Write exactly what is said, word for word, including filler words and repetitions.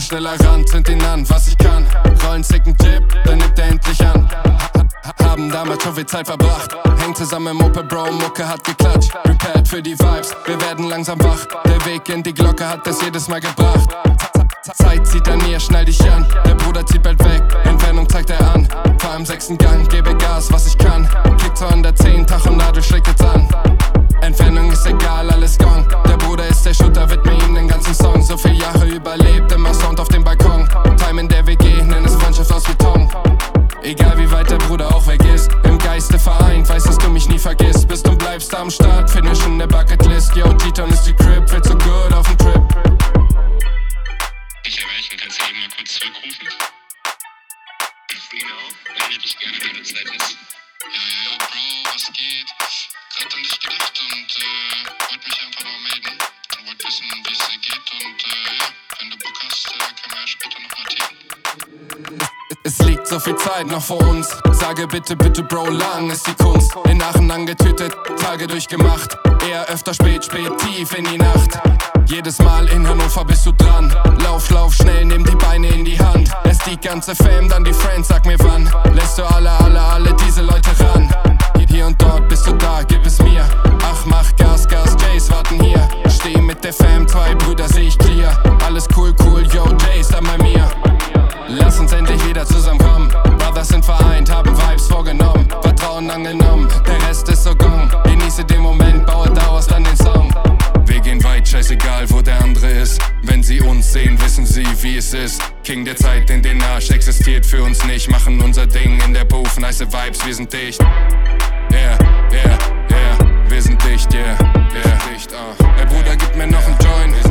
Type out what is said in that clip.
mal schneller ran, zünd ihn an, was ich kann. Rollen sicken Tipp, dann nimmt er endlich an. Haben damals schon viel Zeit verbracht. Hängt zusammen im Opel, Bro, Mucke hat geklatscht. Prepared für die Vibes, wir werden langsam wach. Der Weg in die Glocke hat es jedes Mal gebracht. Zeit zieht an mir, schnall dich an. Der Bruder zieht bald weg, Entfernung zeigt er an. Fahr im sechsten Gang, gebe Gas, was ich kann. Kick zweihundertzehn, Tachonadel schlägt jetzt an. Entfernung ist egal, alles gone. Der Bruder ist der Shooter, widme ihm den ganzen Song. So viel Jahre überlebt, immer Sound auf dem Balkon. Time in der W G, nenn es Freundschaft aus Beton. Egal wie weit der Bruder auch weg ist, im Geiste vereint, weiß, dass du mich nie vergisst. Bist und bleibst am Start, finish in der Bucketlist. Yo, G-Town ist die Crib, feel so good auf dem Trip. Ich erreichen, kannst du eben mal kurz zurückrufen? Genau, wenn ich dich gerne, wenn du Zeit hast. Ja, ja, Bro, was geht? Gerade an dich gedacht und äh, wollte mich einfach mal melden. Und wollte wissen, wie es dir geht und äh, ja, wenn du Bock hast, äh, können wir ja später nochmal reden. Es liegt so viel Zeit noch vor uns. Sage bitte, bitte, Bro, lang ist die Kunst. In Aachen angetötet, Tage durchgemacht. Eher öfter spät, spät, tief in die Nacht. Jedes Mal in Hannover bist du dran. Lauf, lauf schnell, nimm die Beine in die Hand. Erst die ganze Fam, dann die Friends, sag mir wann. Lässt du alle, alle, alle diese Leute ran. Hier und dort bist du da, gib es mir. Ach, mach Gas, Gas, Jays warten hier. Steh mit der Fam, zwei Brüder seh ich clear. Alles cool, cool, yo, Jays dann bei mir. Lass uns endlich wieder zusammenkommen. Brothers sind vereint, haben Vibes vorgenommen. Vertrauen angenommen, der Rest ist so gone. Genieße den Moment, baue daraus dann den Song. Wir gehen weit, scheißegal wo der andere ist. Wenn sie uns sehen, wissen sie wie es ist. King der Zeit in den Arsch, existiert für uns nicht. Machen unser Ding in der Booth, nice Vibes, wir sind dicht. Yeah, yeah, yeah, wir sind dicht, yeah, yeah, dicht, uh. Der Bruder gibt mir noch einen Joint.